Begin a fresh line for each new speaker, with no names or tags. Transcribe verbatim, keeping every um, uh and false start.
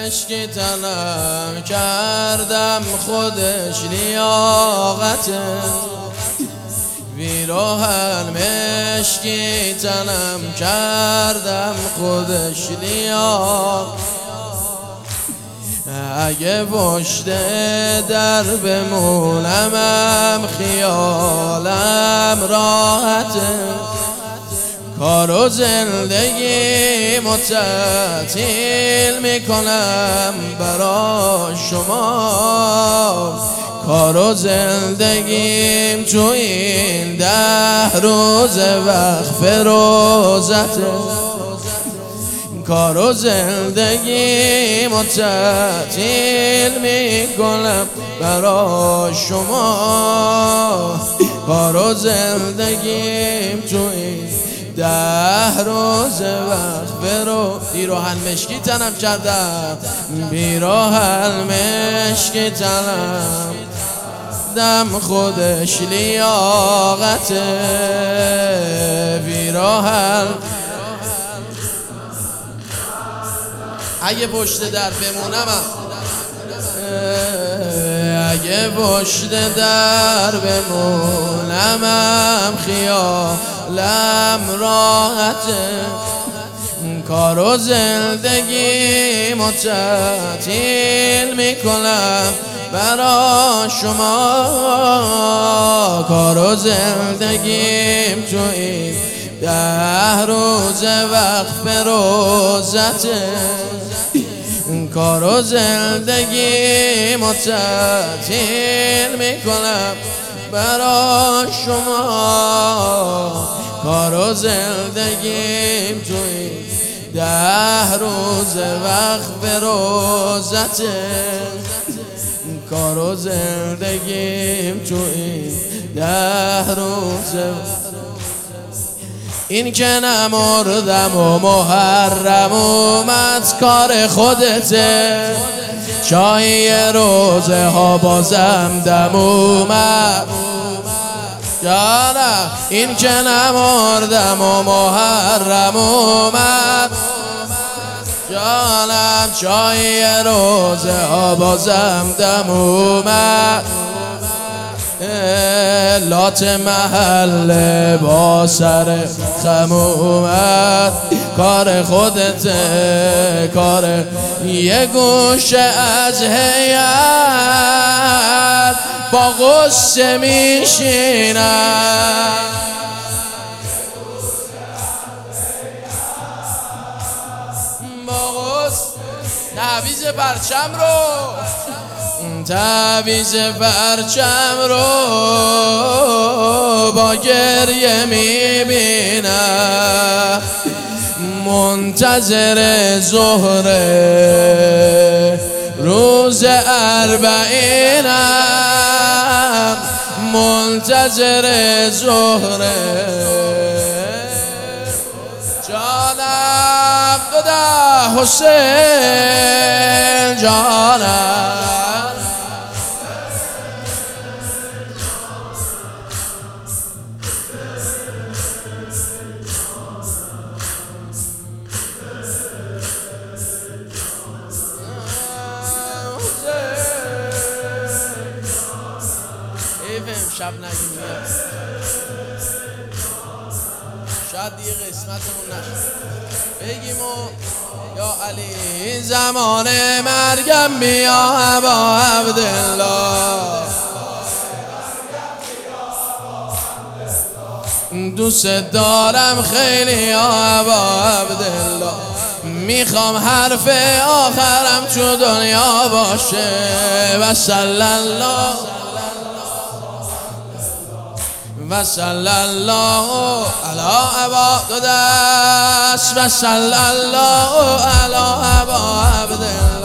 مشکی تنم کردم خودش لیاقته پیراهن مشکی تنم کردم خودش لیاقته اگه پشت در بمونمم خیالم راحته کار و زندگی متعطیل میکنم برا شما کار و زندگیم تو این ده روز وقف روزته کار و زندگی متعطیل میکنم برا شما کار و زندگیم تو این ده روز وقت برو پیراهن مشکی تنم کردم پیراهن مشکی تنم دم خودش لیاقته پیراهن اگه پشت در بمونم اگه پشت در بمونم خیالم راحته کار و زندگی متعطیل میکنم برا شما کار و زندگیم تو این ده روز وقف روزته کار و زندگی متعطیل میکنم برا شما کار و زندگیم تو این ده روز وقف روزته کار و زندگیم تو این ده روز این که نمردم و محرم اومد کار خودته چای روزه ها بازم دم اومد جانم این که نمردم و محرم اومد جانم چای روزه ها بازم دم اومد لات محل با سر خم اومد کار خودته کار یه گوشه از هیئت با غصه میشینم با غصه تعویض پرچم رو تعویض پرچم رو با گریه میبینم منتظر ظهر روز اربعینم منتظر ظهر جانم خدا حسین جانم شب نگیم شاید دیگه قسمتمون نشد بگیم و یا علی زمان مرگم بیا ابا عبدالله دوست دارم خیلی یا ابا عبدالله میخوام حرف آخرم تو دنیا باشه و صلی الله و صلی الله علی ابا دو دست و صلی الله علی ابا عبدالله